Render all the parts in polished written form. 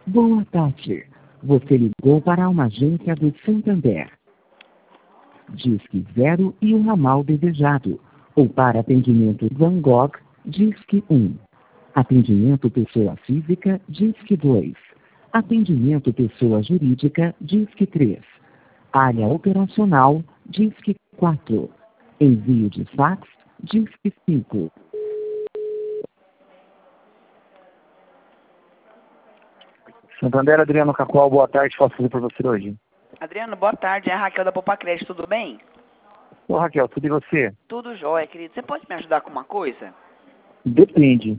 Boa tarde. Você ligou para uma agência do Santander. Disque 0 e o ramal desejado. Ou para atendimento Van Gogh, Disque 1. Atendimento pessoa física, Disque 2. Atendimento pessoa jurídica, Disque 3. Área operacional, Disque 4. Envio de fax, Disque 5. Santander, Adriano Cacoal, boa tarde, posso fazer para você hoje? Adriano, boa tarde. É a Raquel da Poupa Crédito, tudo bem? Ô Raquel, tudo e você? Tudo jóia, querido. Você pode me ajudar com uma coisa? Depende.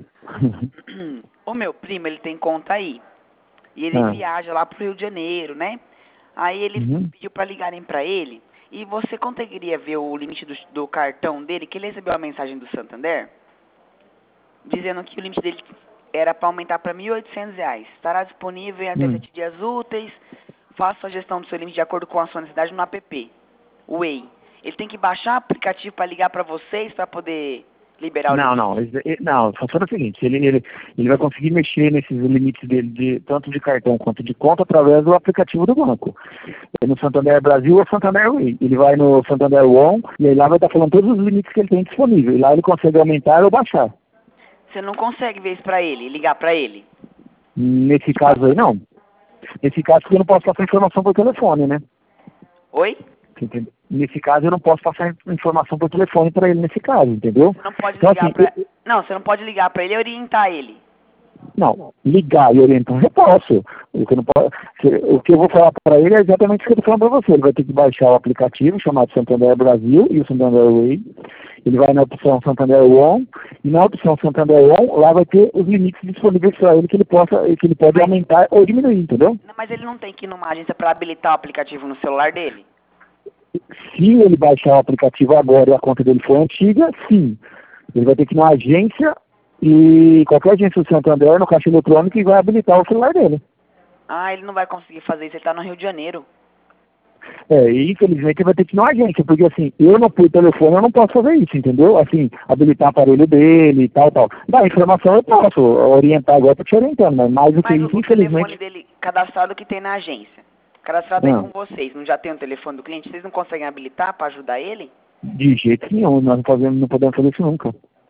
O meu primo, ele tem conta aí. E ele viaja lá pro Rio de Janeiro, né? Aí ele pediu para ligarem para ele. E você conseguiria ver o limite do cartão dele, que ele recebeu a mensagem do Santander, dizendo que o limite dele era para aumentar para R$ 1.800. Estará disponível em até 7 dias úteis. Faça a gestão do seu limite de acordo com a sua necessidade no app, o Way. Ele tem que baixar o aplicativo para ligar para vocês para poder liberar o limite? Não, funciona o seguinte, ele vai conseguir mexer nesses limites dele, tanto de cartão quanto de conta, através do aplicativo do banco. No Santander Brasil ou Santander Way. Ele vai no Santander One e aí lá vai estar falando todos os limites que ele tem disponível. E lá ele consegue aumentar ou baixar. Você não consegue ver isso para ele, ligar para ele? Nesse caso aí, não. Nesse caso, eu não posso passar informação por telefone, né? Oi? Nesse caso, eu não posso passar informação por telefone para ele, nesse caso, entendeu? Você não pode então, ligar assim, Não, você não pode ligar para ele e orientar ele. Não, ligar e orientar eu posso. O que eu vou falar para ele é exatamente o que eu estou falando para você. Ele vai ter que baixar o aplicativo chamado Santander Brasil e o Santander Way. Ele vai na opção Santander One e na opção Santander One lá vai ter os limites disponíveis para ele que ele pode aumentar ou diminuir, entendeu? Não, mas ele não tem que ir numa agência para habilitar o aplicativo no celular dele? Se ele baixar o aplicativo agora e a conta dele for antiga, sim. Ele vai ter que ir numa agência e qualquer agência do Santander no caixa eletrônico e vai habilitar o celular dele. Ah, ele não vai conseguir fazer isso, ele está no Rio de Janeiro. E infelizmente ele vai ter que ir numa agência, porque assim, eu não por telefone eu não posso fazer isso, entendeu? Assim, habilitar o aparelho dele e tal. Da informação eu posso orientar agora, para te orientando, mas mais do que isso, infelizmente... o telefone dele cadastrado que tem na agência, cadastrado aí com vocês, não já tem o telefone do cliente? Vocês não conseguem habilitar para ajudar ele? De jeito nenhum, nós não podemos fazer isso nunca.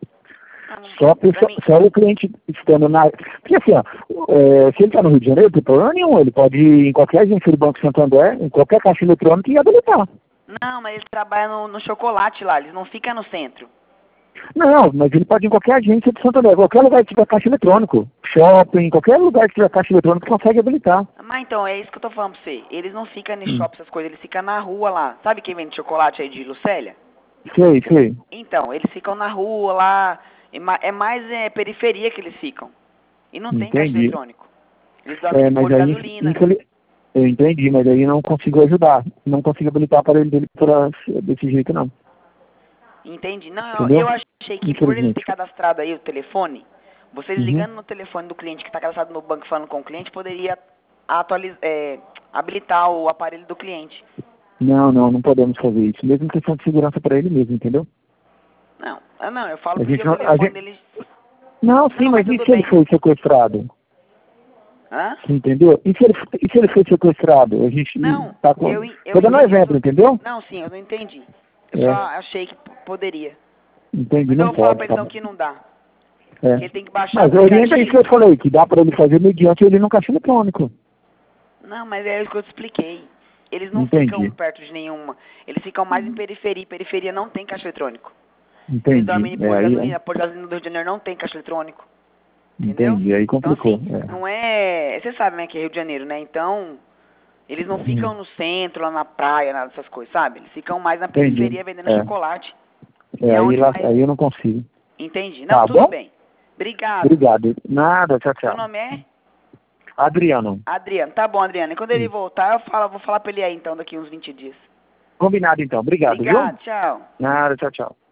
Só o cliente estando na... Porque assim, se ele está no Rio de Janeiro, não tem problema nenhum. Ele pode ir em qualquer agência do Banco Santander, em qualquer caixa eletrônica e habilitar. Não, mas ele trabalha no chocolate lá, eles não ficam no centro. Não, mas ele pode ir em qualquer agência do Santander, qualquer lugar que tiver caixa eletrônico, shopping, qualquer lugar que tiver caixa eletrônica consegue habilitar. Mas então, é isso que eu tô falando pra você. Eles não ficam no shopping, essas coisas, eles ficam na rua lá. Sabe quem vende chocolate aí de Lucélia? Sei. Então, eles ficam na rua lá... É mais periferia que eles ficam. E não tem caixa eletrônico. Eles dão de gasolina. Eu entendi, mas aí não consigo ajudar. Não consigo habilitar o aparelho dele desse jeito, não. Entendi. Não, eu achei que por ele ter cadastrado aí o telefone, vocês ligando no telefone do cliente que está cadastrado no banco falando com o cliente, poderia habilitar o aparelho do cliente. Não podemos fazer isso. Mesmo questão de segurança para ele mesmo, entendeu? Não, eu falo porque o telefone dele... Não, sim, mas e se ele foi sequestrado? Hã? Entendeu? E se ele foi sequestrado? A gente tá com... Tô dando um exemplo, entendeu? Não, sim, eu não entendi. Eu só achei que poderia. Entendi, mas não eu vou falar pra pode. ele então que não dá. Ele tem que baixar mas orienta isso que eu falei, que dá para ele fazer mediante ele no caixa eletrônico. Não, mas é isso que eu te expliquei. Eles não ficam perto de nenhuma. Eles ficam mais em periferia. Periferia não tem caixa eletrônico. Entendi. Eles dormem em Porto de gasolina do Rio de Janeiro não tem caixa eletrônico. Entendeu? Entendi, aí complicou. Então, assim, não é... Você sabe, né, que é Rio de Janeiro, né? Então, eles não ficam no centro, lá na praia, nada dessas coisas, sabe? Eles ficam mais na periferia vendendo chocolate. Aí eu não consigo. Entendi. Não, tudo bem. Obrigado. Nada, tchau. Seu nome é? Adriano. Tá bom, Adriano. E quando ele voltar, vou falar pra ele aí, então, daqui uns 20 dias. Combinado, então. Obrigado, viu? Tchau. Nada, tchau.